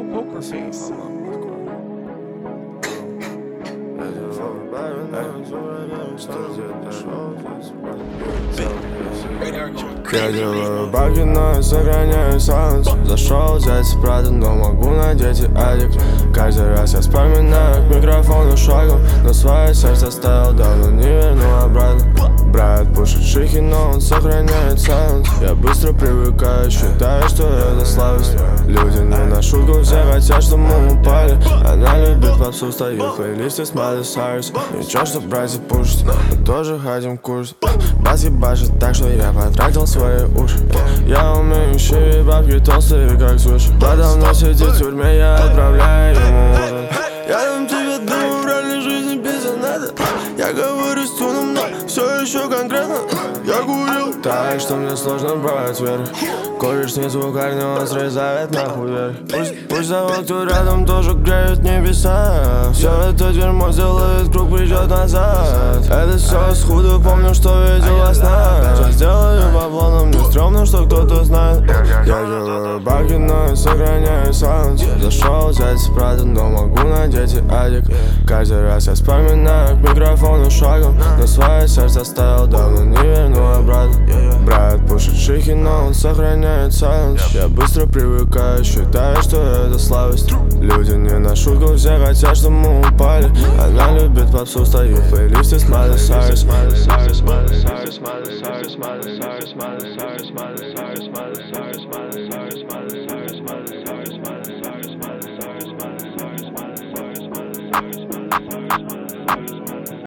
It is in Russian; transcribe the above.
poker face. Я делаю баги, но я сохраняю саланс. Зашел взять правда, но могу надеть и аддикт. Каждый раз я вспоминаю к микрофону шагом, но свое сердце оставил давно, не верну обратно. Брат пушит шихи, но он сохраняет саланс. Я быстро привыкаю, считаю, что это слабость. Люди не на шутку, все хотят, чтобы мы упали. Она любит попсу, стоит в плейлисте с Майли Сайрус. Ничего, что братья пушат, мы тоже хотим курс. Бас ебашит так, что я потратил свои уши. Я умею щири, бабки толстые, как суши. Давно сидит в тюрьме, я отправляю ему ужин. Я дам тебе дым, в реальной жизни без инета. Я говорю с туном, но все еще конкретно. Я курил так, что мне сложно брать вверх. Куришь не звукарь, он срезает нахуй вверх. Пусть завод, кто рядом, тоже греют небеса. Все это дерьмо сделает круг, придет назад. Это все сходу, помню, что видел во снах. Сейчас делаю бабло, но мне стрёмно, что кто-то знает. Я делаю баги, но я сохраняю саланс. Зашел взять правда, но могу надеть и аддикт. Каждый раз я вспоминаю к микрофону шагом, но свое сердце оставил давно, не верну обратно. Брат пушит шихи, но он сохраняет саланс. Я быстро привыкаю, считаю, что это слабость. Люди не на шутку, все хотят, чтобы мы упали. Она любит попсу, стоит в плейлисте с Майли Сайрус.